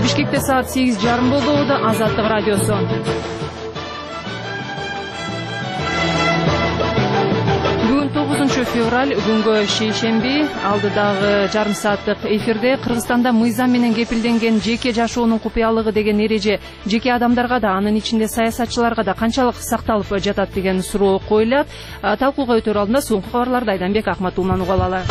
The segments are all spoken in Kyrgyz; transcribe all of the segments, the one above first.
Бишкекте саат 8:30 болду. Да Азаттык радиосу. Бүгүн 9-февраль, күнгө шейшемби. Алдыдагы жарым сааттык эфирде Кыргызстанда мыйзам менен кепилденген жеке жашоонун купуялыгы деген эреже жеке адамдарга да, анын ичинде саясатчыларга да канчалык сакталып жатат деген суроо коюлат. Талкууга өтөр алдында соңку кабарларды Айданбек Ахматулладан угуп алалы.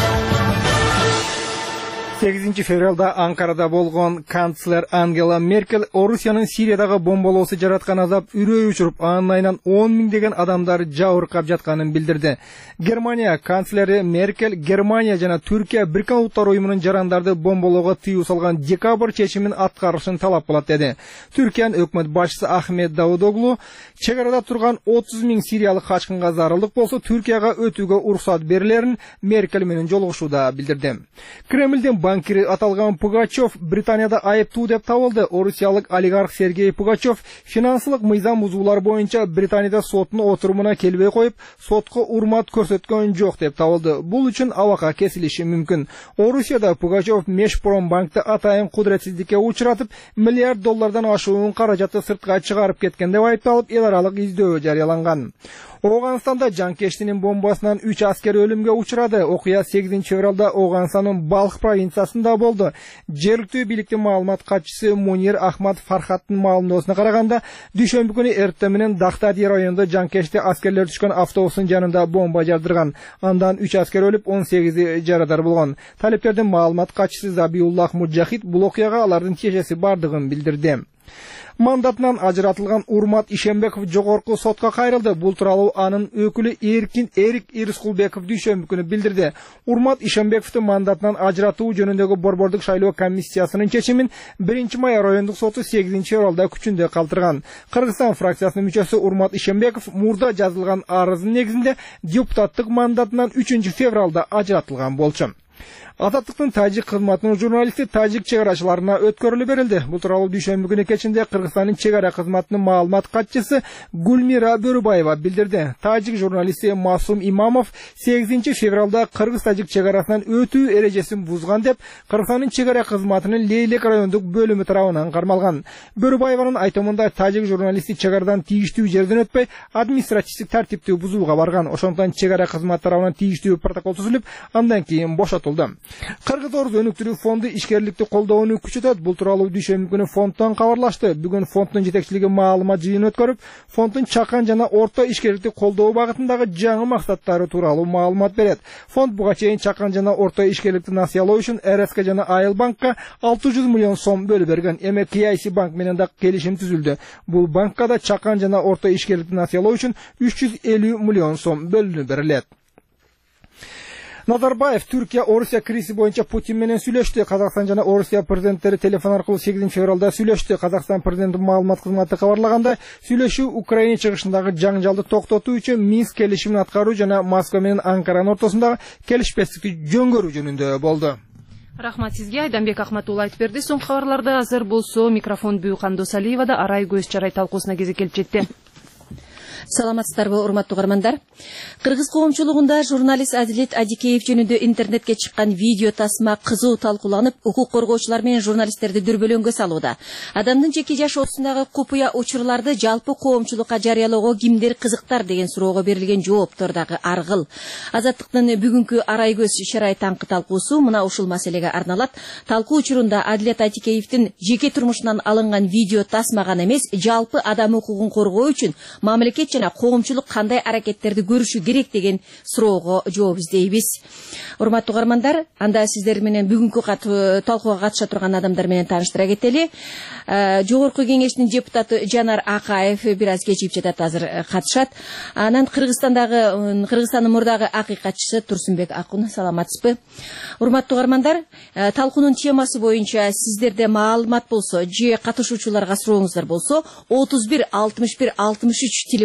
8 февралда Анкарада болгон канцлер Ангела Меркель Орусиянын Сириядагы бомбалоосу жараткан азап үрөй учуруп, анын айынан 10 миңдеген адамдар жабыркап жатканын билдирди. Германия канцлери Меркель Германия жана Түркия Бириккен Улуттар уюмунун жарандарды бомбалоого тыюу салган декабрь чечимин аткарышын талап кылат деди. Түркиянын өкмөт башчысы Ахмет Давудоглу чек арада турган 30 миң сириялык качкынга зарылдык болсо Түркияга өтүүгө уруксат берилерин Меркель менен жолугушууда билдирди. Кремлдин банкири аталган Пугачев Британияда айыптуу деп табылды. Орусиялык олигарх Сергей Пугачев финансылык мыйзам бузуулар боюнча Британияда соттун отурумуна келбей коюп, сотко урмат көрсөткөн жок деп табылды. Бул үчүн абакка кесилиши мүмкүн. Орусияда Пугачев Межпромбанкты атайын кудуретсиздикке учуратып, миллиард доллардан ашуун каражатты сыртка чыгарып кеткен деп айыпталып, эл аралык издөө жарыяланган. Оганстанда жанкештинин бомбасынан 3 аскер өлүмгө учурады. Окуя 8 февралда Оганстандын Балх провинциясында болду. Жергиликтүү бийликтин маалымат катчысы Мунир Ахмад Фархаттын маалымдоосуна караганда, дүйшөмбү күнү эртең менен Дахтади районунда жанкешти аскерлер түшкөн автобустун жанында бомба жардырган. Андан 3 аскер өлүп, 18 жарадар болгон. Талептердин маалымат катчысы Забиуллах Муджахид бул окуяга алардын тиешеси бардыгын билдирди. Мандатынан ажыратылган Урмат Ишембеков жогорку сотко кайрылды. Бул тууралуу анын өкүлү Эрик Ирскулбеков дүйшөмбү күнү билдирди. Урмат Ишембековду мандатынан ажыратуу жөнүндөгү борбордук шайлоо комиссиясынын чечимин 1-май райондук соту 8 февралда күчүндө калтырган. Кыргызстан фракциясынын мүчөсү Урмат Ишембеков мурда жазылган арыздын негизинде депутаттык мандатынан 3 февралда ажыратылган болчу. Ататтыктын тажик кызматынын журналисти тажик чек арачыларына өткөрүлүп берилди. Бул тууралуу дүйшөмбү күнү кечинде Кыргызстандын чек ара кызматынын маалымат катчысы Гульмира Бөрүбаева билдирди. Тажик журналисти Масум Имамов 8 февралда Кыргыз-тажик чек арасынан өтүү эрежесин бузган деп Кыргызстандын чек ара кызматынын Лейлек райондук бөлүмү тарабынан кармалган. Бөрүбаеванын айтымында тажик журналисти чек арадан тийиштүү жерден өтпөй административдик тартипти бузууга барган. Ошондон чек ара кызмат тарабынан тийиштүү протокол түзүлүп, андан кийин бошотулду. Кыргыз-Орус өнүктүрүү фонду ишкерликти колдоону күчөтөт. Бул тууралуу дүйшөмбү күнү фонддон кабарлашты. Бүгүн фонддун жетекчилиги маалымат жыйын өткөрүп, фонддун чакан жана орто ишкерликти колдоо багытындагы жаңы максаттары тууралуу маалымат берет. Фонд буга чейин чакан жана орто ишкерликти насыялоо үчүн РСК жана Айыл банкка 600 миллион сом бөлүп берген. Эми KIC банк менен да келишим түзүлдү. Бул банкка да чакан жана орто ишкерликти насыялоо үчүн 350 миллион сом бөлүнүп берилет. Назарбаев Түркия Орусия кризи боюнча Путин менен сүйлөштү. Казакстан жана Орусия президенттери телефон аркылуу 8 февралда сүйлөштү. Казакстан президентинин маалымат кызматы кабарлаганда, сүйлөшүү Украина чыгышындагы жаңжалды токтотуу үчүн Минск келишимин аткаруу жана Москва менен Анкаранын ортосундагы келишпестикти жөнгөрүү жөнүндө болду. Рахмат сизге, Айданбек Ахматулла айтып берди. Соңку кабарларда азыр болсо микрофон Бүйкан Досалиевада Арай көз чарай талкуусуна кезек келип жетти. Саламатсыздарбы, урматтуу угармандар. Кыргыз коомчулугунда журналист Адилет Адикеев жөнүндө интернетке чыккан видео тасма кызуу талкууланып, укук коргоочулар менен журналисттерди дүрбөлөңгө салууда. Адамдын жеке жашоосундагы купуя учурларды жалпы коомчулукка жарыялоого кимдер кызыктар деген суроого берилген жооптор дагы аргыл. Азаттыктын бүгүнкү Арай көз чарай таңкы талкуусу мына ушул маселеге арналат. Талкуу учурунда Адилет Адикеевдин жеке турмушунан алынган видео тасма гана эмес, жалпы адам укугун коргоо үчүн мамлекет жана коомчулук кандай аракеттерди көрүшү керек деген суроого жооп издейбиз. Урматтуу угармандар, анда сиздер менен бүгүнкү талкууга катыша турган адамдар менен тааныштыра кетели. Жогорку кеңештин депутаты Жанар Акаев бир аз кечип жатат, азыр катышат. Анан Кыргызстандын мурдагы акыйкатчысы Турсунбек Акун, саламатсызбы? Урматтуу угармандар, талкуунун темасы боюнча сиздерде маалымат болсо же катышуучуларга сурооңуздар болсо 31 61 63 телефон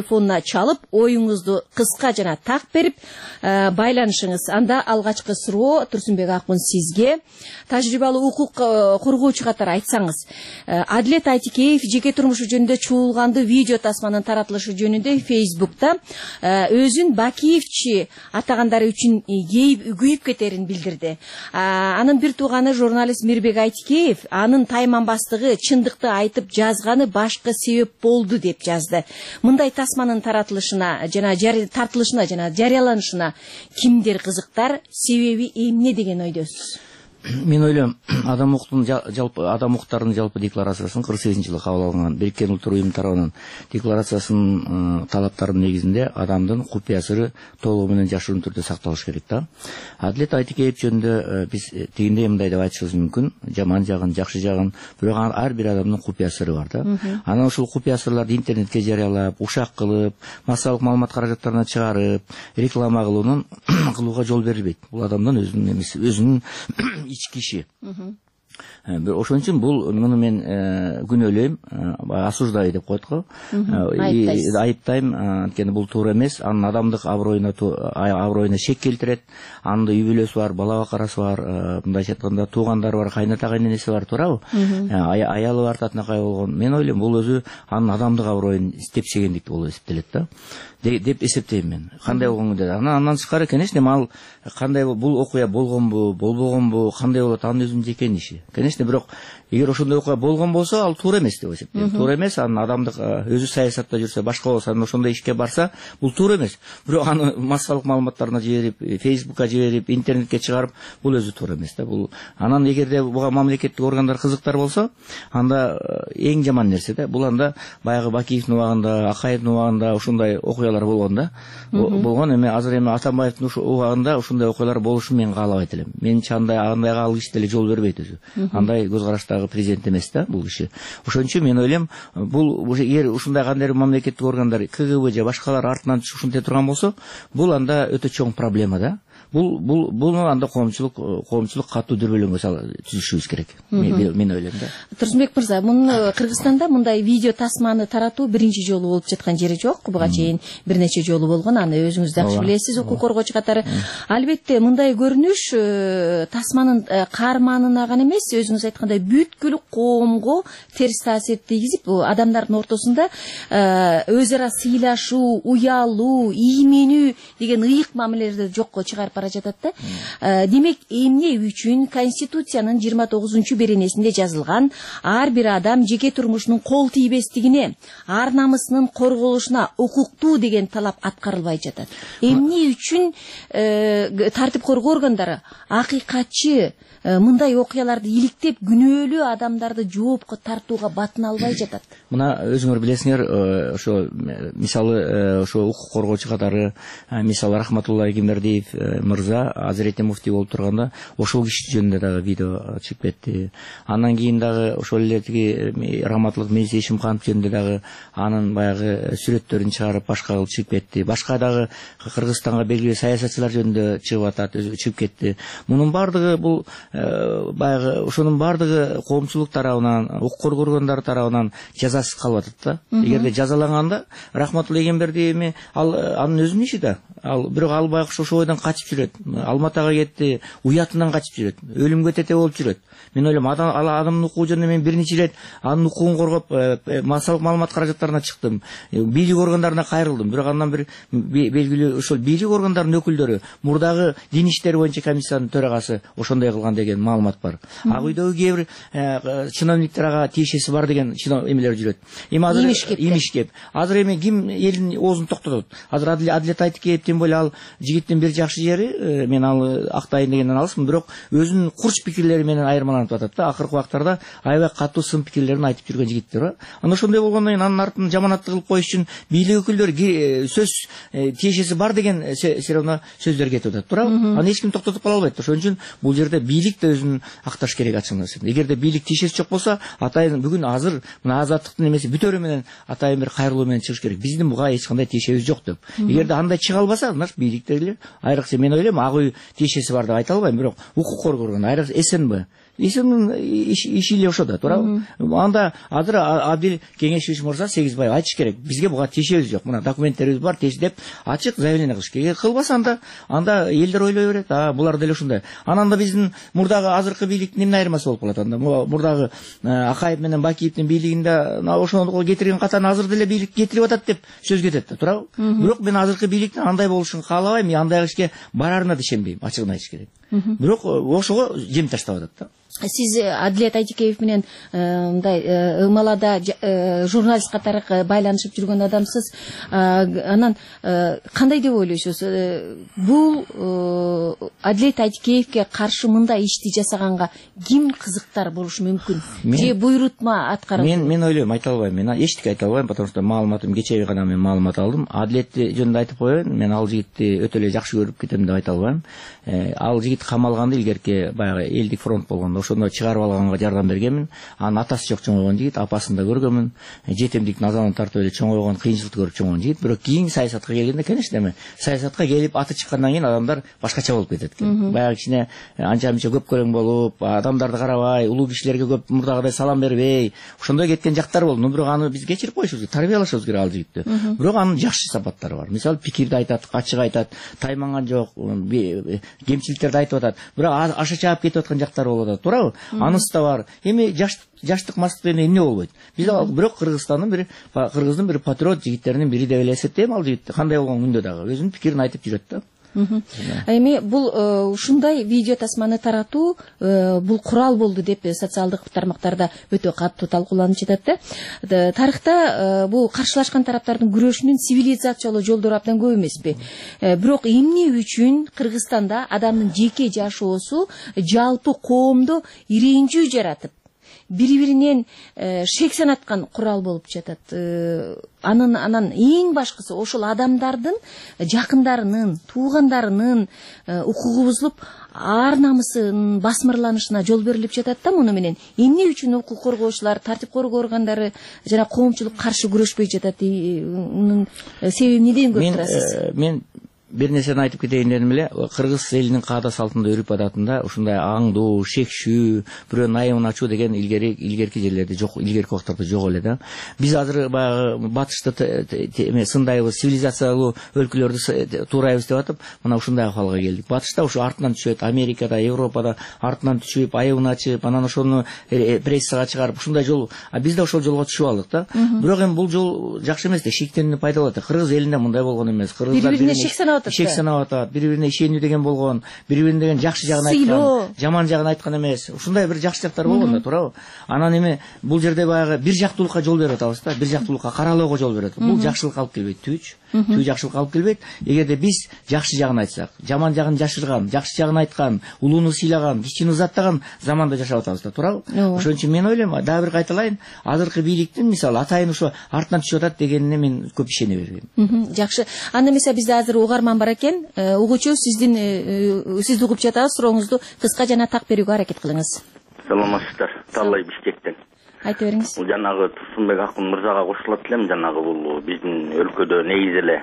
телефонуна чалып, оюңузду кыска жана так берип байланышыңыз. Анда алгачкы суроо Турсунбек Акун сизге, тажрыйбалуу укук коргоочу катары айтсаңыз, Адилет Айтикеев жеке турмушу жөнүндө чуулганды видео тасманын таратылышы жөнүндө Facebook'та өзүн Бакиевчи атагандары үчүн күйүп кетерин билдирди. Анын бир тууганы журналист Мирбек Айтикеев анын тайманбастыгы чындыкты айтып жазганы башка себеп болду деп жазды. Мындай тасманын таратылышына жана жарыяланышына кимдер кызыктар, себеби эмне деген ойдосуз? Мен ойлойм, адам укуктарынын жалпы декларациясын 48-жылы кабыл алынган Бириккен Улуттар Уюму тарабынан декларациясынын талаптарынын негизинде адамдын купуя сыры толугу менен жашыруун түрдө сакталыш керек да. Адилет Айтикеев жөнүндө биз тигиндей мындай деп айтышыбыз мүмкүн, жаман жагын, жакшы жагын, бирок ар бир адамдын купуя сыры бар да. Анан ушул купуя сырларды интернетке жарыялап, ушак кылып, массалык маалымат каражаттарына чыгарып, реклама кылууга жол берилбейт. Бул адамдын өзүнүн эмеси, өзүнүн ички иши. Ошон үчүн муну мен күнөөлөйм, осуждаю деп коет го. Айыптайм, анткени бул туура эмес. Анын адамдык аброюна шек келтирет. Анын үй бүлөсү бар, бала бакарасы бар, мындайча айтканда туугандары бар, кайната кайненеси бар, туурабы? Аялы бар, татынакай болгон. Мен ойлойм, бул өзү анын адамдык аброюн тепсегендик болуп эсептелет да. Деп эсептейм мен. Кандай болгон деп. Андан тышкары, конечно, ал кандай бул окуя болгонбу, болбогонбу, кандай болот, анын өзүнүн жеке иши. Конечно, бирок эгер ошондой окуя болгон болсо, ал туура эмес деп эсептейм. Туура эмес, анын адамдык өзү саясатта жүрсө, башка болсо, анан ошондой ишке барса, бул туура эмес. Бирок аны массалык маалыматтарына жиберип, Facebook'ка жиберип, интернетке чыгарып, бул өзү туура эмес да. Бул анан эгерде буга мамлекеттик органдар кызыктар болсо, анда эң жаман нерсе да. Бул анда баягы Бакиевдин убагында, Акаевдин убагында ошондой окуялар болгон да. Болгон эми азыр эми Атамбаевдин убагында ошондой окуялар болушун мен каалабайт элем. Менимче андайга ал киши деле жол бербейт өзү. Андай көз караштагы президент эмес да бул киши. Ошон үчүн мен ойлойм, бул эгер ушундай кандайдыр мамлекеттик органдар, КГБ же башкалар артынан ушинте турган болсо, бул анда өтө чоң проблема да. Буну анда коомчулук катуу дүрбөлөңгө түзүшүбүз керек. Мен ойлойм да. Турсунбек мырза, муну Кыргызстанда мындай видео тасманы таратуу биринчи жолу болуп жаткан жери жок. Буга чейин бир нече жолу болгон. Аны өзүңүз жакшы билесиз, укук коргоочу катары. Албетте мындай көрүнүш тасманын каарманына гана эмес, өзүңүз айткандай бүткүл коомго терс таасир тийгизип, адамдардын ортосунда өз ара сыйлашуу, уялуу, ийменүү деген ыйык мамилелерди жокко чыгарып бара жатат да. Демек, эмне үчүн Конституциянын 29-беренесинде жазылган ар бир адам жеке турмушунун кол тийбестигине, ар намысынын корголушуна укуктуу деген талап аткарылбай жатат? Эмне үчүн тартип коргоо органдары акыйкатчы мындай окуяларды иликтеп күнөөлүү адамдарды жоопко тартууга батына албай жатат? Мына өзүңөр билесиңер, ошо мисалы ошо укук коргоочу катары, мисалы Рахматулла Эгембердиев мырза Азиретте муфтий болуп турганда ошол киши жөнүндө дагы видео чыгып кетти. Андан кийин дагы ошол эле тиги Раматылык Мейси Ишимканов жөнүндө дагы анын баягы сүрөттөрүн чыгарып башка кылып чыгып кетти. Башка дагы Кыргызстанга белгилүү саясатчылар жөнүндө чыгып атат, чыгып кетти. Мунун бардыгы бул баягы ошонун бардыгы коомчулук тарабынан, укук коргоо органдары тарабынан жазасыз калып атат да. Эгерде жазаланганда Рахматулла Эгембердиев анын өзүнүн иши да. Бирок ал байкуш ошо бойдон качып жүрөт. Алматыга кетти, уятынан качып жүрөт. Өлүмгө тете болуп жүрөт. Мен ойлойм, адамдын укугу жөнүндө мен бир нече ирет анын укугун коргоп, массалык маалымат каражаттарына чыктым. Бийлик органдарына кайрылдым. Бирок андан бир белгилүү ошол бийлик органдарынын өкүлдөрү, мурдагы дин иштери боюнча комиссиянын төрагасы ошондой кылган деген маалымат бар. Ак үйдөгү кээ бир чиновниктер ага тиешеси бар деген эмелер жүрөт. Эми азыр имиш кеп. Азыр эми ким элдин оозун токтотот? Азыр Адилет Айтикеев тем более ал жигиттин бир жакшы жери, мен ал актайын дегенден алысмын, бирок өзүнүн курч пикирлери менен айырмаланып атат да. Акыркы убактарда аябай катуу сын пикирлерин айтып жүргөн жигиттер бар. Анда ошондой болгондон кийин анын артын жаманаттык кылып коюш үчүн бийлик өкүлдөрү сөз тиешеси бар деген все равно сөздөр кетип атат, туурабы? Аны эч ким токтотуп кала албайт. Ошон үчүн бул жерде бийлик да өзүн акташ керек ачыгында. Эгерде бийлик тиешеси жок болсо, атайын бүгүн азыр мына азаттыктын эмеси бүтөрү менен атайын бир кайрылуу менен чыгыш керек. Биздин буга эч кандай тиешебиз жок деп. Эгерде андай чыга албаса, значит бийликтегилер айрыкча мен ойлойм, ак үй тиешеси бар деп айта албайм, бирок укук коргоо орган СНБ иши эле ошо да, туурабы? Анда азыр Абдил Кеңешевич мырза Сегизбаев айтыш керек. Бизге буга тиешебиз жок. Мына документтерибиз бар, тиеш деп ачык заявление кылыш керек. Кылбаса анда элдер ойлой берет. Булар деле ушундай. Анан да биздин мурдагы азыркы бийликтин эмне айырмасы болуп калат анда? Мурдагы Акаев менен Бакиевдин бийлигинде ошону кетирген катаны азыр деле бийлик кетирип атат деп сөз кетет да, туурабы? Бирок мен азыркы бийликтин андай болушун каалабайм, андай ишке барарына да ишенбейм, ачыгын айтыш керек. Бирок ошого жем таштап атат да. Сиз Адилет Айдикеев менен мындай ымалада журналист катары байланышып жүргөн адамсыз. Анан кандай деп ойлойсуз? Бул Адилет Айдикеевке каршы мындай ишти жасаганга ким кызыктар болушу мүмкүн? Же буйрутма аткарылды? Мен ойлойм, айта албайм. Мен эчтеке айта албайм, потому что маалыматым кечээ гана мен маалымат алдым. Адилетти жөнүндө айтып коеюн, мен ал жигитти өтө эле жакшы көрүп кетем деп айта албайм. Ал жигит камалганда илгерки баягы элдик фронт болгондо ошондо чыгарып алганга жардам бергенмин. Анын атасы жок чоңойгон жигит, апасын да көргөнмүн. Жетемдиктин азабын тартып эле чоңойгон, кыйынчылыкты көрүп чоңойгон жигит. Бирок кийин саясатка келгенде, конечно эми саясатка келип аты чыккандан кийин адамдар башкача болуп кетет экен. Баягы кичине анча-мынча көпкөлөң болуп, адамдарды карабай, улуу кишилерге көп мурдагыдай салам бербей, ошондой кеткен жактар болду. Бирок аны биз кечирип коюшубуз керек, тарбиялашыбыз керек ал жигитти. Бирок анын жакшы сапаттары бар. Мисалы, пикирди айтат, ачык айтат, тайманган жок, кемчиликтерди айтып атат. Бирок аша чаап кетип аткан жактары болуп атат, туурабы? Анысы да бар. Эми жаштык мастык эмне болбойт. Биз бирок кыргыздын бир патриот жигиттеринин бири деп эле эсептейм ал жигит. Кандай болгон күндө дагы өзүнүн пикирин айтып жүрөт да. Эми бул ушундай видео тасманы таратуу бул курал болду деп социалдык тармактарда өтө катуу талкууланып жатат да. Тарыхта бул каршылашкан тараптардын күрөшүнүн цивилизациялуу жолдору абдан көп эмеспи? Бирок эмне үчүн Кыргызстанда адамдын жеке жашоосу жалпы коомдо иренжүү жаратып, бири-биринен шек санаткан курал болуп жатат? Анан эң башкысы ошол адамдардын жакындарынын, туугандарынын укугу бузулуп, ар намысынын басмырланышына жол берилип жатат да. Муну менен эмне үчүн укук коргоочулар, тартип коргоо органдары жана коомчулук каршы күрөшпөй жатат? Мунун себеби эмнеден көрүп турасыз? Мен бир нерсени айтып кетейин дедим эле. Кыргыз элинин каада салтында, үрүп адатында ушундай аңдуу, шекшүү, бирөөнүн айыбын ачуу деген илгерки жерлерде жок, илгерки убактарда жок эле да. Биз азыр баягы батышты сындайбыз, цивилизациялуу өлкөлөрдү туурайбыз деп атып, мына ушундай акыбалга келдик. Батышта ушу артынан түшөт, Америкада, Европада артынан түшүп, айыбын ачып, анан ошону прессага чыгарып, ушундай жол, биз да ошол жолго түшүп алдык да. Бирок эми бул жол жакшы эмес да, шектенүүнү пайдаланып атат. Кыргыз элинде мындай болгон эмес. Кыргыздар шек санап атат, бири-бирине ишенүү деген болгон, бири-бирин деген жакшы жагын айткан, жаман жагын айткан эмес. Ушундай бир жакшы жактар болгон да, туурабы? Анан эми бул жерде баягы бир жактуулукка жол берип атабыз да, бир жактуулукка каралоого жол берип атат. Бул жакшылыкка алып келбейт, түз жакшылыкка алып келбейт. Эгерде биз жакшы жагын айтсак, жаман жагын жашырган, жакшы жагын айткан, улууну сыйлаган, кичини узаттаган заманда жашап атабыз да, туурабы? Ошон үчүн мен ойлойм, дагы бир кайталайын, азыркы бийликтин мисалы атайын ошо артынан түшүп атат дегенине мен көп ишене бербейм. Жакшы. Анда мисалы бизде азыр угарман бар экен. Угуучу, сизди угуп жатабыз. Сурооңузду кыска жана так берүүгө аракет кылыңыз. Саламатсыздар. Таллай Бишкектен. Айта бериңиз. Бул жанагы Турсунбек акын мырзага кошулат элем. Жанагы бул биздин өлкөдө негизи эле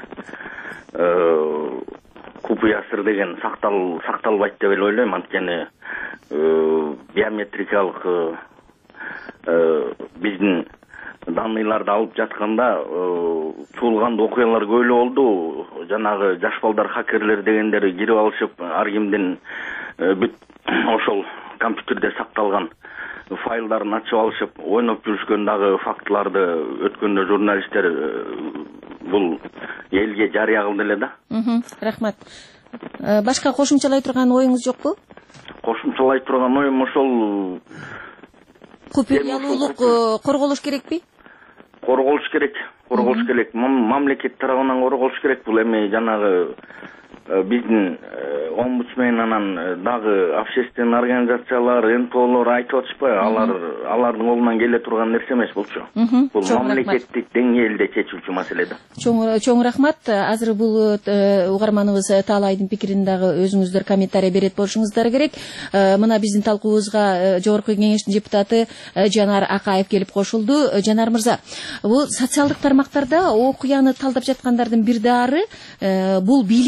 купуя сыр деген сакталбайт деп эле ойлойм. Анткени биометрикалык биздин данныйларды алып жатканда чуулган окуялар көп эле болду. Жанагы жаш балдар, хакерлер дегендер кирип алышып, ар кимдин бүт ошол компьютерде сакталган файлдарын ачып алышып, ойноп жүрүшкөн дагы фактыларды өткөндө журналисттер бул элге жарыя кылды эле да. Рахмат. Башка кошумчалай турган оюңуз жокпу? Кошумчалай турган оюм ошол купуялуулук корголуш керекпи? Корголуш керек. Мамлекет тарабынан корголуш керек. Бул эми жанагы биздин омбудсмен анан дагы общественный организациялар, НПОлор айтып атышпайбы? Алардын колунан келе турган нерсе эмес болчу. Бул мамлекеттик деңгээлде чечүүчү маселе да. Чоң рахмат. Азыр бул угарманыбыз Таалайдын пикирин дагы өзүңүздөр комментарий берет болушуңуздар керек. Мына биздин талкуубузга жогорку кеңештин депутаты Жанар Акаев келип кошулду. Жанар мырза, бул социалдык тармактарда окуяны талдап жаткандардын бир дары бул бийликтин колунда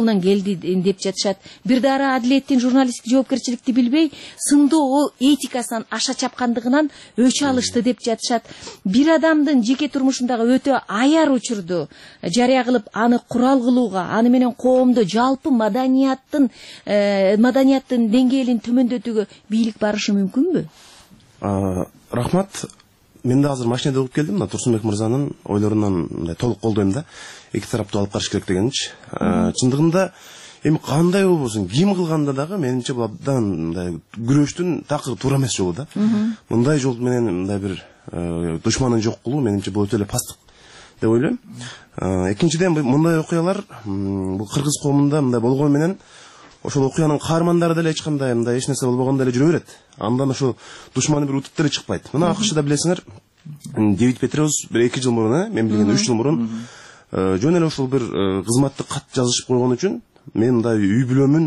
колунан келди деп жатышат. Бир дары адилеттин журналисттик жоопкерчиликти билбей, сындоо этикасынан аша чапкандыгынан өч алышты деп жатышат. Бир адамдын жеке турмушундагы өтө аяр учурду жарыя кылып, аны курал кылууга, аны менен коомдо жалпы маданияттын деңгээлин төмөндөтүүгө бийлик барышы мүмкүнбү? Рахмат. Мен да азыр машинада болуп келдим, Турсунбек мырзанын ойлорунан толук колдойм да. Эки тараптуу алып караш керек дегенчи. Чындыгында эми кандай болбосун, ким кылганда дагы менимче бул абдан күрөштүн такыр туура эмес жолу да. Мындай жол менен мындай бир душманын жок кылуу менимче бул өтө эле пасттык деп ойлойм. Экинчиден мындай окуялар бул кыргыз коомунда мындай болгону менен ошол окуянын каармандары деле эч кандай мындай эч нерсе болбогондой эле жүрө берет. Андан ошол душманы бир утуп деле чыкпайт. Мына АКШда билесиңер, Дэвид Петреус бир 2 жыл мурун, мен билгенден 3 жыл мурун жөн эле ошол бир кызматтык кат жазышып койгон үчүн мен мындай үй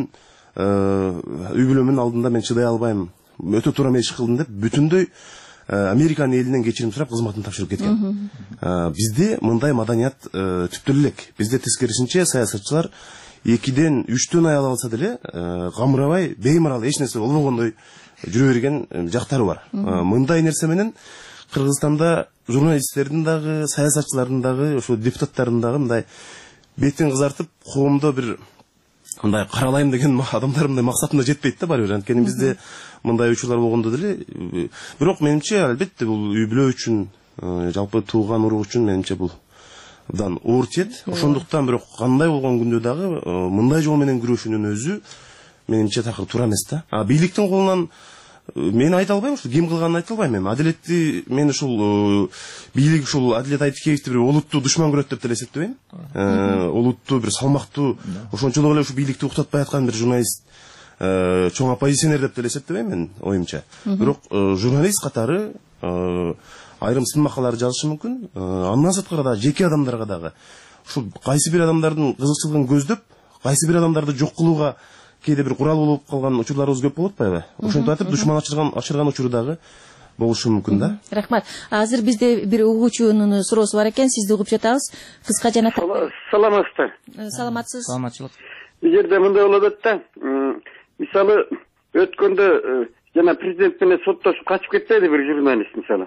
бүлөмүн алдында мен чыдай албайм, өтө туура иш кылдым деп бүтүндөй Американын элинен кечирим сурап кызматын тапшырып кеткен. Бизде мындай маданият түптөн элек. Бизде тескерисинче саясатчылар 2-ден 3-төн аял алса деле камырабай, беймарал эч нерсе болбогондой жүрө берген жактары бар. Мындай нерсе менен Кыргызстанда журналисттердин дагы, саясатчылардын дагы, ошо депутаттардын дагы мындай бетин кызартып, коомдо бир мындай каралайм деген адамдар мындай максатына жетпейт да баары бир. Анткени бизде мындай учурлар болгондо деле, бирок менимче албетте бул үй бүлө үчүн, жалпы тууган урук үчүн менимче бул абдан оор тиет. Ошондуктан бирок кандай болгон күндө дагы мындай жол менен күрөшүүнүн өзү менимче такыр туура эмес да. Бийликтин колунан мен айта албайм, ушул ким кылганын айта албайм. Адилетти мен ушул бийлик ушул Адилет Айтикеевди бир олуттуу душман көрөт деп деле эсептебейм. Олуттуу бир салмактуу, ошончолук эле ушу бийликти уктатпай аткан бир журналист, чоң оппозиционер деп деле эсептебейм мен оюмча. Бирок журналист катары айрым сын макалалар жазышы мүмкүн. Андан сырткары да жеке адамдарга дагы ушул кайсы бир адамдардын кызыкчылыгын көздөп, кайсы бир адамдарды жок кылууга кээде бир курал болуп калган учурларыбыз көп болуп атпайбы? Ошентип атып душман ачырган учуру дагы болушу мүмкүн да. Рахмат. Азыр бизде бир угуучунун суроосу бар экен, сизди угуп жатабыз. Кыска жана саламатсыздар. Саламатсыз. Саламатчылык. Бул жерде мындай болуп атат да. Мисалы өткөндө жана президент менен соттошуп качып кетти бир журналист мисалы.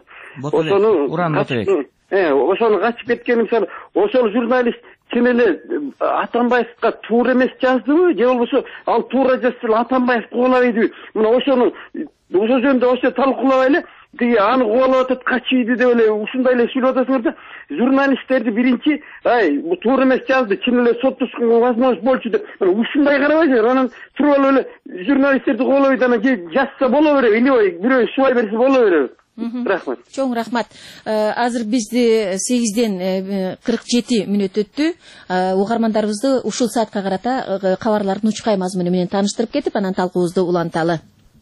Ошону качып кеткен мисалы, ошол журналист чын эле Атамбаевга туура эмес жаздыбы, же болбосо ал туура жазса Атамбаев кубалабайдыбы? Мына ошол жөнүндө ошо талкуулабай эле тиги аны кубалап атат, качыйды деп эле ушундай эле сүйлөп атасыңар да. Журналисттерди биринчи, бул туура эмес жазды, чын эле соттошконго возможность болчу деп. Ушундай карабайсыңар, анан туруп алып эле журналисттерди кубалабайт, анан жазса боло береби, или бирөө субай берсе боло береби? Рахмат. Чоң рахмат. Азыр бизди 8-ден 47 мүнөт өттү. Угармандарыбызды ушул саатка карата кабарлардын учкай мазмуну менен тааныштырып кетип, анан талкуубузду уланталы.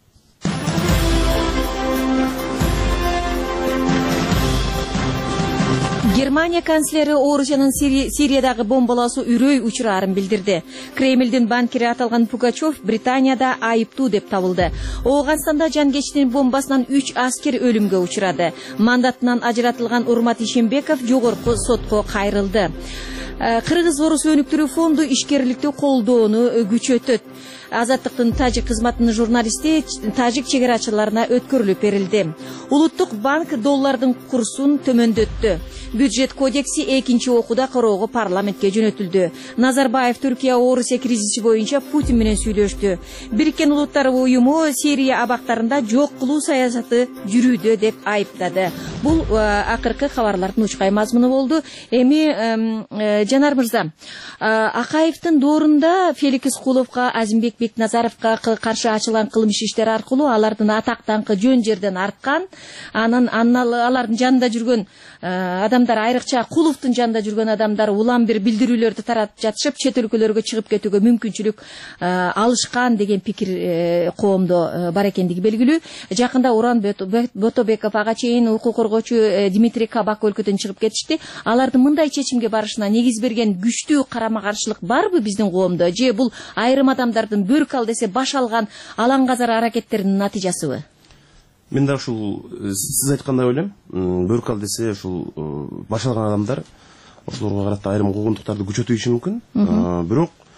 Германия канцлери Орусиянын Сириядагы бомбалоосу үрөй учурарын билдирди. Кремлдин банкири аталган Пугачев Британияда айыптуу деп табылды. Ооганстанда жанкечтин бомбасынан 3 аскер өлүмгө учурады. Мандатынан ажыратылган Урмат Ишембеков жогорку сотко кайрылды. Кыргыз-Орус өнүктүрүү фонду ишкерликти колдоону күчөтөт. Азаттыктын тажик кызматынын журналисти тажик чегерачыларына өткөрүлүп берилди. Улуттук банк доллардын курсун төмөндөттү. Бюджет кодекси экинчи окууда кароого парламентке жөнөтүлдү. Назарбаев Түркия Орусия кризиси боюнча Путин менен сүйлөштү. Бириккен Улуттар уюму Сирия абактарында жок кылуу саясаты жүрүүдө деп айыптады. Бул акыркы кабарлардын учкай мазмуну болду. Эми Жанар мырза, Акаевдин доорунда Феликс Искуловго, Азимбек Бекназаровго каршы ачылган кылмыш иштер аркылуу алардын атак даңкы жөн жерден арткан, анан алардын жанында жүргөн адамдар, айрыкча Куловдун жанында жүргөн адамдар улам бир билдирүүлөрдү таратып жатышып, чет өлкөлөргө чыгып кетүүгө мүмкүнчүлүк алышкан деген пикир коомдо бар экендиги белгилүү. Жакында Уран Ботобеков ага чейин укук коргоочу Дмитрий Кабак өлкөдөн чыгып кетишти. Алардын мындай чечимге барышына негиз берген күчтүү карама-каршылык барбы биздин коомдо? Же бул айрым адамдардын бөрк ал десе баш алган алаңгазар аракеттеринин натыйжасыбы? Мен да ушул сиз айткандай ойлойм. Бөрк ал десе ушул баш алган адамдар ошолорго карата айрым куугунтуктарды күчөтүшү мүмкүн. Бирок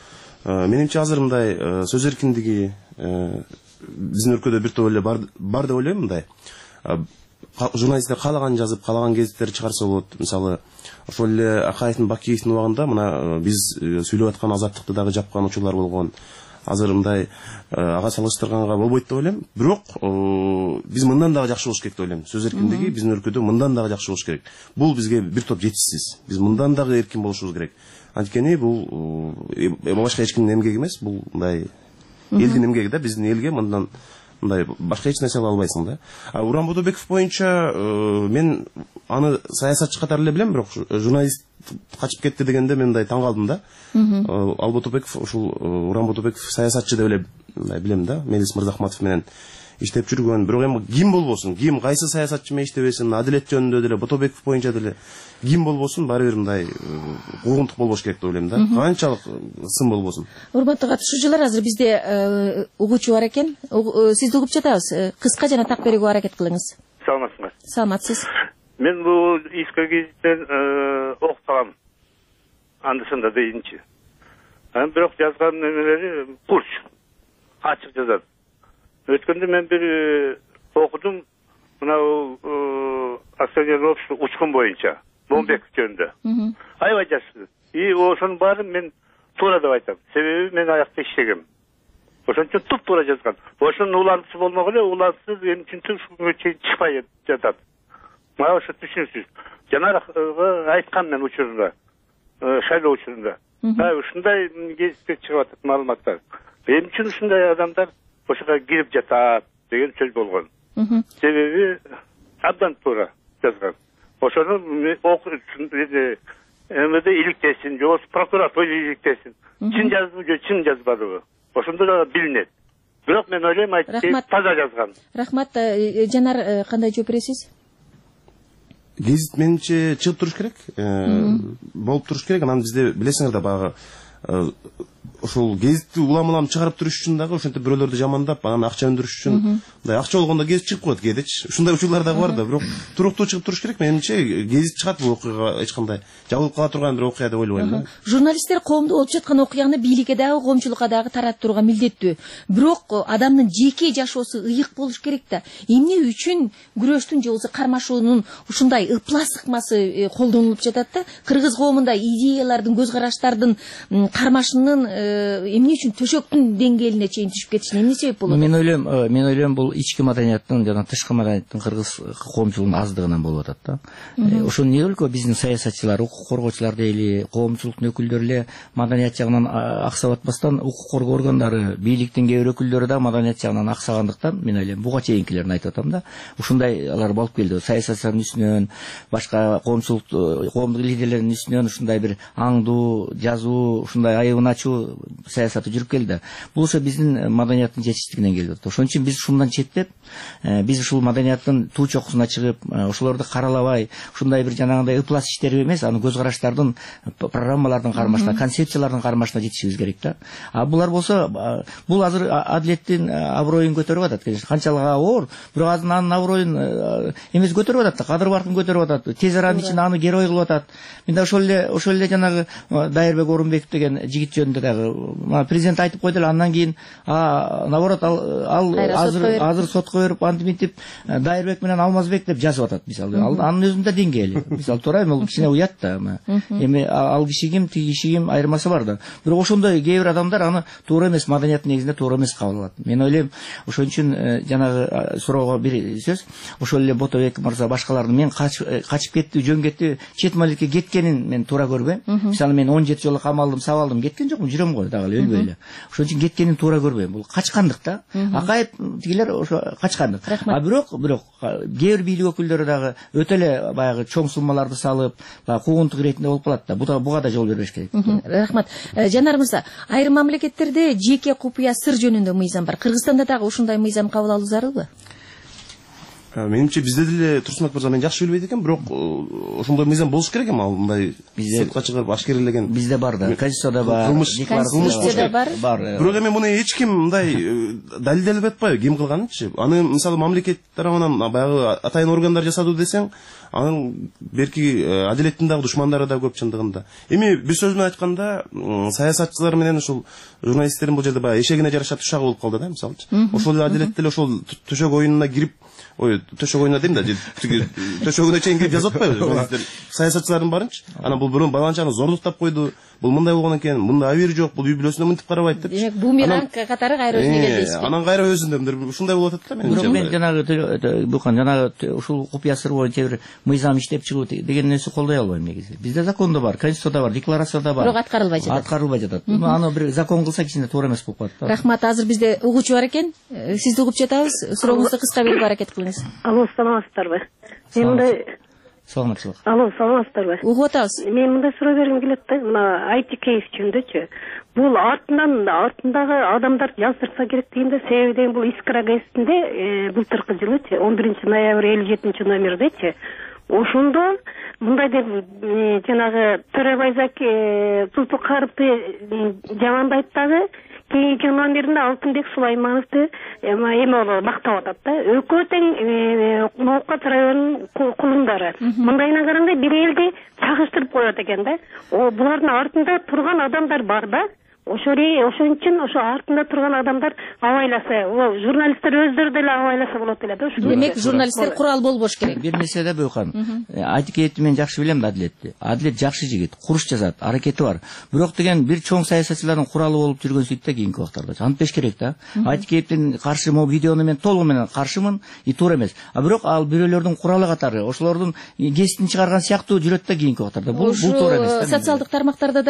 Менимче азыр мындай сөз эркиндиги биздин өлкөдө бир топ эле бар деп ойлойм. Мындай журналисттер каалаган жазып, каалаган гезиттерди чыгарса болот. Мисалы, ошол эле Акаевдин Бакиевдин убагында мына биз сүйлөп аткан Азаттыкты дагы жапкан учурлар болгон. Азыр мындай ага салыштырганга болбойт деп ойлойм. Бирок биз мындан дагы жакшы болуш керек деп ойлойм. Сөз эркиндиги биздин өлкөдө мындан дагы жакшы болуш керек. Бул бизге бир топ жетишсиз. Биз мындан дагы эркин болушубуз керек. Анткени бул башка эч кимдин эмгеги эмес, бул мындай элдин эмгеги да, биздин элге мындан мындай башка эч нерсе кыла албайсың да. Уран Бодобеков боюнча мен аны саясатчы катары эле билем, бирок журналист качып кетти дегенде мен мындай таң калдым да. Ал Бодобеков, ушул Уран Бодобеков саясатчы деп эле билем да. Мелис Мырзахматов менен иштеп жүргөн. Бирок эми ким болбосун, ким кайсы саясатчы менен иштебесин, адилет жөнүндө деле, Бодобеков боюнча деле ким болбосун, баары бир мындай куугунтук болбош керек деп ойлойм да. Канчалык сын болбосун. Урматтуу катышуучулар, азыр бизде угуучу бар экен. Сизди угуп жатабыз. Кыска жана так берүүгө аракет кылыңыз. Саламатсызбы? Саламатсыз. Мен бул Иске гезиттен окутам. Андысында дейинчи. Бирок жазган немелери курч. Ачык жазат. Өткөндө мен бир окудум. Мына акционерлик общество учкун боюнча. Момбеков жөнүндө. Аябай жакшы. Ошонун баарын мен туура деп айтам. Себеби мен аякта иштегем. Ошон үчүн туп-туура жазган. Ошонун улантысы болмок эле, улантысы эми чынтып ушуга чейин чыкпай жатат. Мага ошо түшүнүксүз. Жанагы айткам мен учурунда. Шайлоо учурунда. Ушундай гезитте чыгып атат маалыматтар. Эмне үчүн ушундай адамдар ошого кирип жатат деген сөз болгон. Себеби абдан туура жазган. Ошону МВД иликтесин, же прокуратура иликтесин. Чын жаздыбы же чын жазбадыбы? Ошондо да билинет. Бирок мен ойлойм, айтты таза жазган. Рахмат. Жанар, кандай жооп бересиз? Гезит менимче чыгып туруш керек. Болуп туруш керек. Анан бизде билесиңер да багы ошол гезитти улам чыгарып туруш үчүн дагы ошентип бирөөлөрдү жамандап, анан акча өндүрүш үчүн мындай акча болгондо гезит чыгып коет кээдечи. Ушундай учурлар дагы бар да, бирок туруктуу чыгып туруш керек. Менимче гезит чыгат, бул окуяга эч кандай жабылып кала турган бир окуя деп ойлойм да. Журналисттер коомдо болуп жаткан окуяны бийликке дагы, коомчулукка дагы таратып турууга милдеттүү. Бирок адамдын жеке жашоосу ыйык болуш керек да. Эмне үчүн күрөштүн же болбосо кармашуунун ушундай ыплас ыкмасы колдонулуп жатат да? Кыргыз коомунда идеялардын, көз караштардын кармашынын эмне үчүн төшөктүн деңгээлине чейин түшүп кетишине эмне себеп болот? Мен ойлойм бул ички маданияттын жана тышкы маданияттын кыргыз коомчулугунун аздыгынан болуп атат да. Ошол эмне өлкө биздин саясатчылар, укук коргоочулар дейли, коомчулуктун өкүлдөрү эле маданият жагынан аксап атпастан, укук коргоо органдары, бийликтин кээ бир өкүлдөрү да маданият жагынан аксагандыктан мен ойлойм, буга чейинкилерин айтып атам да. Ушундайлар болуп келди. Саясатчылардын үстүнөн, башка коомдук лидерлердин үстүнөн ушундай бир аңдуу, жазуу, ушундай айыбын ачуу саясаты жүрүп келди. Бул ошо биздин маданияттын жетишсиздигинен келип атат. Ошон үчүн биз ушундан четтеп, биз ушул маданияттын туу чокусуна чыгып, ошолорду каралабай, ушундай бир жанагындай ыплас иштерге эмес, аны көз караштардын, программалардын кармашына, концепциялардын кармашына жетишибиз керек да. Булар болсо, бул азыр адилеттин аброюн көтөрүп атат. Канчалык оор, бирок анын аброюн эмес көтөрүп атат да, кадыр баркын көтөрүп атат. Тез аранын ичинде аны герой кылып атат. Мен да ошол эле жанагы Дайырбек Орунбеков деген жигит жөнүндө дагы президент айтып койду эле, андан кийин наоборот ал азыр сотко берип антимитип Дайырбек менен Алмазбек деп жазып атат мисалы. Анын өзүндө деңгээли. Мисалы туура эми, бул кичине уят да. Эми ал киши ким, тиги киши ким айырмасы бар да. Бирок ошондой кээ бир адамдар аны туура эмес, маданияттын негизинде туура эмес кабыл алат. Мен ойлойм, ошон үчүн жанагы суроого бир сөз, ошол эле Ботобек мырза башкалардын мен качып кетти, жөн кетти, чет мамлекетке кеткенин мен туура көрбөйм. Мисалы мен 17 жолу камалдым, сабалдым, кеткен жокмун, жүрөм го дагы эле, өлбөй эле. Ошон үчүн кеткенин туура көрбөйм. Бул качкандык да. Акаев тигилер ошо качкандык. Бирок кээ бир бийлик өкүлдөрү дагы өтө эле баягы чоң суммаларды салып, куугунтук иретинде болуп калат да. Буга да жол бербеш керек. Рахмат. Жанар мырза, айрым мамлекеттерде жеке купуя сыр жөнүндө мыйзам бар. Кыргызстанда дагы ушундай мыйзам кабыл алуу зарылбы? Менимче бизде деле Турсунбек мырза мен жакшы билбейт экенмин, бирок ошондой мыйзам болуш керек эми, ал мындай сыртка чыгарып ашкерелеген. Бизде бар да, Конституцияда бар, Конституцияда бар. Бирок эми муну эч ким мындай далилделеп атпайбы, ким кылганынчы. Аны мисалы мамлекет тарабынан баягы атайын органдар жасады десең, анын берки адилеттин дагы душмандары да көп чындыгында. Эми бир сөз менен айтканда, саясатчылар менен ушул журналисттердин бул жерде баягы эшегине жараша тушагы болуп калды да, мисалычы. Ошол адилет деле ошол төшөк оюнуна кирип, төшөк оюнуна дейм да, төшөгүнө чейин кирип жазып атпайбы журналисттер, саясатчылардын барынчы. Анан бул бирөө баланчаны зордуктап койду, бул мындай болгон экен, мында абийир жок, бул үй бүлөсүнө мынтип карабайт деп. Демек, бумеранг катары кайра өзүнө келди. Анан кайра өзүндө ушундай болуп атат да менимче. Бирок мен жанагы букан жанагы ушул купуя сыр боюнча бир мыйзам иштеп чыгуу деген нерсе колдой албайм негизи. Бизде закондо бар, Конституцияда бар, декларацияда бар. Бирок аткарылбай жатат. Аткарылбай жатат. Аны бир закон кылса кичине туура эмес болуп калат да. Рахмат, азыр бизде угуучу бар экен. Сизди угуп жатабыз. Сурооңузду кыска берип аракет кылыңыз. Алло, саламатсыздарбы? Мен мындай Саламатчылык. Алло, саламатсыздарбы? Угуп атабыз. Мен мындай суроо бергим келет да, мына IT кейс жөнүндөгүчү. Бул артындагы адамдар жаздырса керек дегенде, себеби деген бул Искра газетинде былтыркы жылычы 11 ноябрь 57 номердечи ошондо мындай деп жанагы Төрөбайзаки Зулпукаровду жамандайт дагы, кийинки номеринде Алтынбек Сулаймановду эме мактап атат да. Экөө тең Ноокат районунун кулундары. Мындайына караганда бир элди чагыштырып коет экен да. Булардын артында турган адамдар бар да. Ошон үчүн ошо артында турган адамдар абайласа, журналисттер өздөрү деле абайласа болот эле да. Демек, журналисттер курал болбош керек. Бир нерсе да Бөкан. Адикетти мен жакшы билем да Адилетти. Адилет жакшы жигит, куруш жазат, аракети бар. Бирок деген бир чоң саясатчылардын куралы болуп жүргөн сөйт да кийинки убактарда. Антпеш керек да. Адикеттин каршы могу видеону мен толугу менен каршымын, и туура эмес. Бирок ал бирөөлөрдүн куралы катары, ошолордун кесиптин чыгарган сыяктуу жүрөт да кийинки убактарда. Бул туура эмес да. Социалдык тармактарда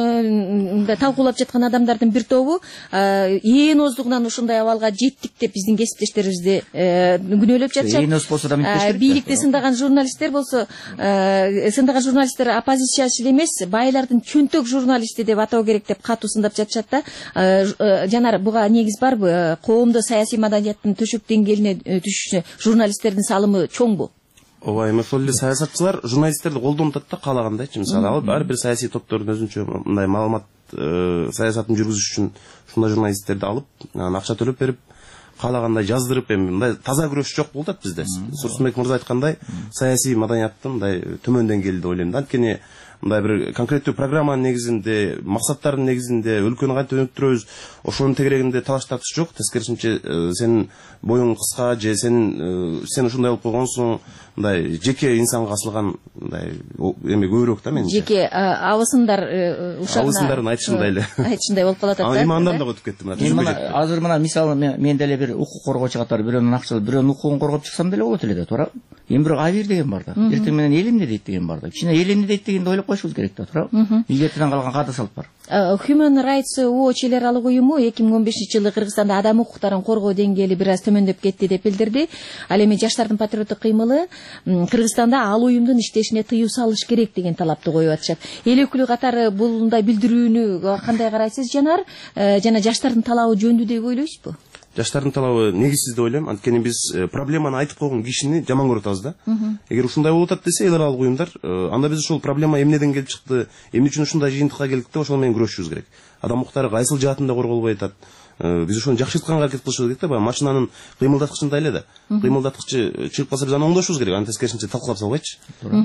дагы талкуулап жаткан адамдардын бир тобу ээн оздугунан ушундай абалга жеттик деп биздин кесиптештерибизди күнөөлөп жатышат. Ээн оз болсо да мынтеш керек. Бийликте сындаган журналисттер болсо, сындаган журналисттер оппозициячыл эмес, байлардын чөнтөк журналисти деп атоо керек деп катуу сындап жатышат да. Жанар, буга негиз барбы? Коомдо саясий маданияттын төшөк деңгээлине түшүшүнө журналисттердин салымы чоңбу? Ооба, эми ошол эле саясатчылар журналисттерди колдонуп атат да, каалагандайчы. Мисалы, ал ар бир саясий топтордун өзүнчө мындай маалымат саясатын жүргүзүш үчүн ушундай журналисттерди алып, анан акча төлөп берип, каалагандай жаздырып, эми мындай таза күрөш жок болуп атат бизде. Турсунбек мырза айткандай, саясий маданияттын мындай төмөн деңгээлде деп ойлойм да. Анткени мындай бир конкреттүү программанын негизинде, максаттардын негизинде өлкөнү кантип өнүктүрөбүз, ошонун тегерегинде талаш тартыш жок. Тескерисинче сенин боюң кыска же сен ушундай болуп койгонсуң, мындай жеке инсанга асылган мындай эме көбүрөөк да менимче. Жеке абысындар ушагына абысындардын айтышындай эле. Айтышындай болуп калат да. Имандан да өтүп кетти мына. Азыр мына мисалы мен деле бир укук коргоочу катары бирөөнүн акчасы, бирөөнүн укугун коргоп чыксам деле болот эле да, туура. Эми бирок абийир деген бар да. Эртең менен эл эмне дейт деген бар да. Кичине эл эмне дейт дегенди ойлоп коюшубуз керек да, туура. Ийгетинен калган каада салып бар. Human Rights Watch эл аралык уюму 2015-жылы Кыргызстанда адам укуктарын коргоо деңгээли бир аз төмөндөп кетти деп билдирди. Ал эми жаштардын патриоттук кыймылы Кыргызстанда ал уюмдун иштешине тыюу салыш керек деген талапты коюп атышат. Эл өкүлү катары булундай билдирүүнү кандай карайсыз, Жанар? Жана жаштардын талабы жөндүү деп ойлойсузбу? Жаштардын талабы негизсиз деп ойлойм. Анткени биз проблеманы айтып койгон кишини жаман көрүп атабыз да. Эгер ушундай болуп атат десе эл аралык уюмдар, анда биз ошол проблема эмнеден келип чыкты, эмне үчүн ушундай жыйынтыкка келдик деп ошол менен күрөшүшүбүз керек. Адам укуктары кайсыл жаатында корголбой атат. Биз ошону жакшыртканга аракет кылышыбыз керек да, баягы машинанын кыймылдаткычындай эле да. Кыймылдаткычы чыгып калса биз аны оңдошубуз керек, аны тескерисинче талкалап салбайчы.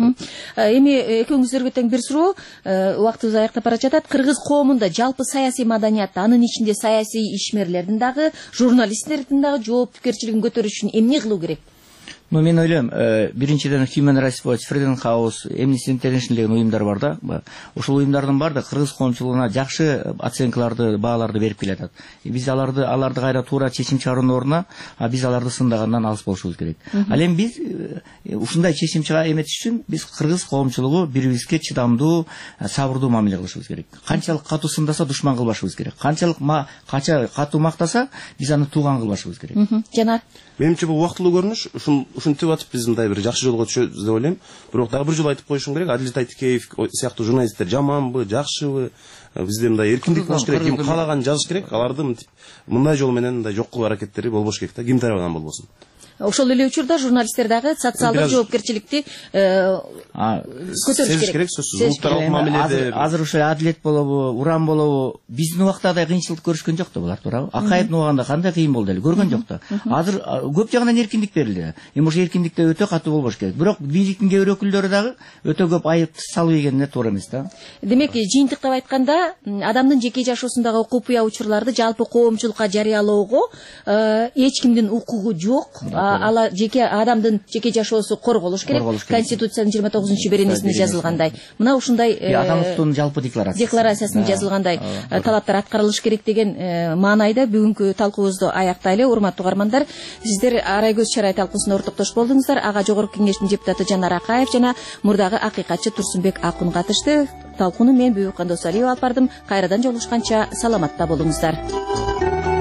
Эми экөөңүздөргө тең бир суроо, убактыбыз аяктап бара жатат. Кыргыз коомунда жалпы саясий маданиятта, анын ичинде саясий ишмерлердин дагы, журналисттердин дагы жоопкерчилигин көтөрүш үчүн эмне кылуу керек? Мен ойлойм, биринчиден Human Rights Watch, Freedom House, Amnesty International деген уюмдар бар да. Ошол уюмдардын баардыгы кыргыз коомчулугуна жакшы оценкаларды, бааларды берип келатат. Биз аларды кайра туура чечим чыгаруунун ордуна, биз аларды сындагандан алыс болушубуз керек. Ал эми биз ушундай чечим эметиш үчүн биз кыргыз коомчулугу бири-бирибизге чыдамдуу, сабырдуу мамиле кылышыбыз керек. Канчалык катуу сындаса душман кылбашыбыз керек. Канчалык катуу мактаса биз аны тууган кылбашыбыз керек. Жанар? Менимче бул убактылуу көрүнүш, ушинтип атып биз мындай бир жакшы жолго түшөбүз деп ойлойм. Бирок дагы бир жолу айтып коюшум керек, Адилет Айтикеев сыяктуу журналисттер жаманбы, жакшыбы, бизде мындай эркиндик болуш керек, ким каалаганын жазыш керек, аларды мындай жол менен мындай жок кылуу аракеттери болбош керек да, ким тарабынан болбосун. ошол эле учурда журналисттер дагы социалдык жоопкерчиликти көтөрүш керек. Улуттаралык мамиледе азыр ошо адилет болобу, уран болобу, биздин убакта да кыйынчылык көрүшкөн жок да булар, туурабы? Акаевдин убагында кандай кыйын болду эле, көргөн жок да. Азыр көп жагынан эркиндик берилди. Эми ошо эркиндикте өтө катуу болбош керек. Бирок бийликтин кээ бир өкүлдөрү дагы өтө көп айып салып ийгенине туура эмес да. Демек, жыйынтыктап айтканда, адамдын жеке жашоосундагы купуя учурларды жалпы коомчулукка жарыялоого эч кимдин укугу жок. Ала жеке адамдын жеке жашоосу корголуш керек. Конституциянын 29-беренесинде жазылгандай. Мына ушундай адам укуктун жалпы декларациясында жазылгандай талаптар аткарылыш керек деген маанайда бүгүнкү талкуубузду аяктайлы. Урматтуу угармандар, сиздер Арайгөз чарай талкуусуна ортоктош болдуңуздар. Ага жогорку кеңештин депутаты Жанар Акаев жана мурдагы акыйкатчы Турсунбек Акун катышты. Талкууну мен Бүйүк Кандосалиева алып бардым. Кайрадан жолугушканча саламатта болуңуздар.